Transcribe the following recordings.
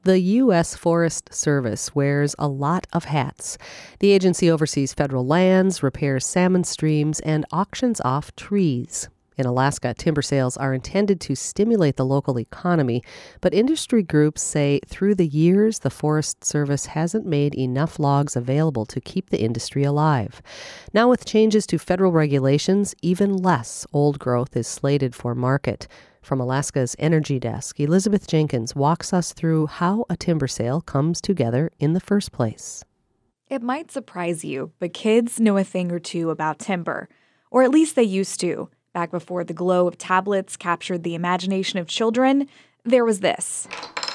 The U.S. Forest Service wears a lot of hats. The agency oversees federal lands, repairs salmon streams, and auctions off trees. In Alaska, timber sales are intended to stimulate the local economy, but industry groups say through the years, the Forest Service hasn't made enough logs available to keep the industry alive. Now, with changes to federal regulations, even less old growth is slated for market. From Alaska's Energy Desk, Elizabeth Jenkins walks us through how a timber sale comes together in the first place. It might surprise you, but kids know a thing or two about timber. Or at least they used to. Back before the glow of tablets captured the imagination of children, there was this.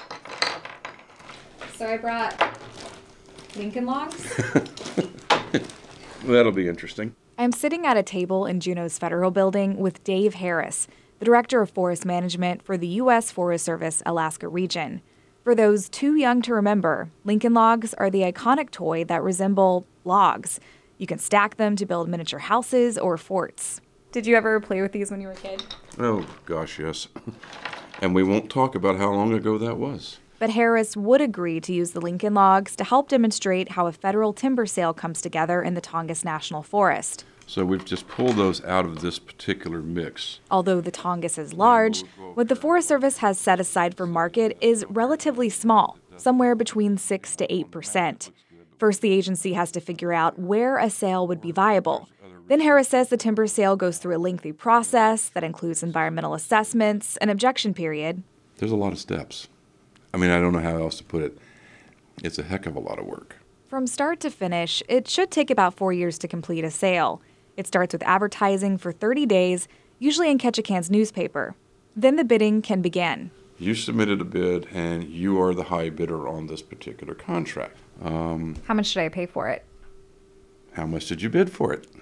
So I brought Lincoln Logs. That'll be interesting. I'm sitting at a table in Juneau's Federal Building with Dave Harris, the Director of Forest Management for the U.S. Forest Service Alaska region. For those too young to remember, Lincoln Logs are the iconic toy that resemble logs. You can stack them to build miniature houses or forts. Did you ever play with these when you were a kid? Oh, gosh, yes. And we won't talk about how long ago that was. But Harris would agree to use the Lincoln Logs to help demonstrate how a federal timber sale comes together in the Tongass National Forest. So we've just pulled those out of this particular mix. Although the Tongass is large, what the Forest Service has set aside for market is relatively small, somewhere between 6 to 8%. First, the agency has to figure out where a sale would be viable. Then Harris says the timber sale goes through a lengthy process that includes environmental assessments, an objection period. There's a lot of steps. I mean, I don't know how else to put it. It's a heck of a lot of work. From start to finish, it should take about 4 years to complete a sale. It starts with advertising for 30 days, usually in Ketchikan's newspaper. Then the bidding can begin. You submitted a bid, and you are the high bidder on this particular contract. How much should I pay for it? How much did you bid for it?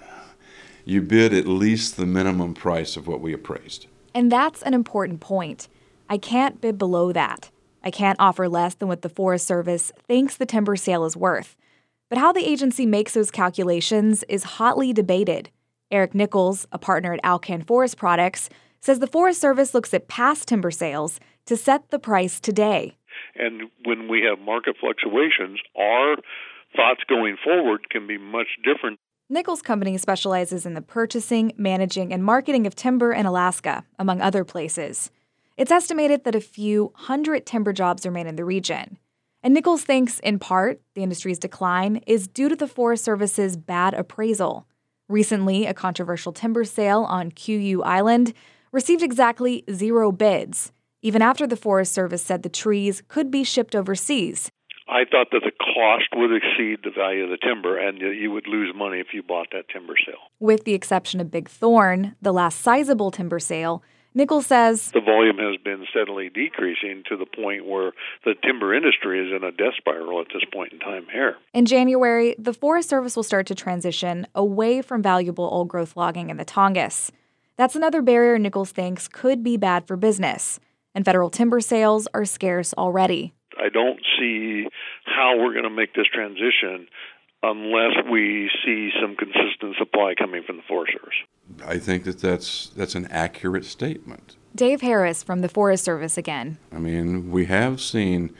You bid at least the minimum price of what we appraised. And that's an important point. I can't bid below that. I can't offer less than what the Forest Service thinks the timber sale is worth. But how the agency makes those calculations is hotly debated. Eric Nichols, a partner at Alcan Forest Products, says the Forest Service looks at past timber sales to set the price today. And when we have market fluctuations, our thoughts going forward can be much different. Nichols' company specializes in the purchasing, managing, and marketing of timber in Alaska, among other places. It's estimated that a few hundred timber jobs remain in the region. And Nichols thinks, in part, the industry's decline is due to the Forest Service's bad appraisal. Recently, a controversial timber sale on QU Island received exactly 0 bids, even after the Forest Service said the trees could be shipped overseas. I thought that the cost would exceed the value of the timber, and you would lose money if you bought that timber sale. With the exception of Big Thorn, the last sizable timber sale, Nichols says the volume has been steadily decreasing to the point where the timber industry is in a death spiral at this point in time here. In January, the Forest Service will start to transition away from valuable old-growth logging in the Tongass. That's another barrier Nichols thinks could be bad for business, and federal timber sales are scarce already. I don't see how we're going to make this transition unless we see some consistent supply coming from the Forest Service. I think that's an accurate statement. Dave Harris from the Forest Service again. I mean, we have seen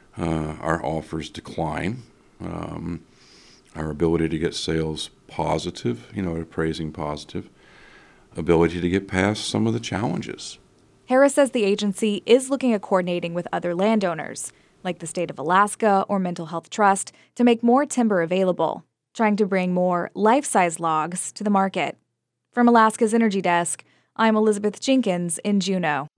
our offers decline, our ability to get sales positive, appraising positive, ability to get past some of the challenges. Harris says the agency is looking at coordinating with other landowners, like the state of Alaska or Mental Health Trust, to make more timber available, trying to bring more life-size logs to the market. From Alaska's Energy Desk, I'm Elizabeth Jenkins in Juneau.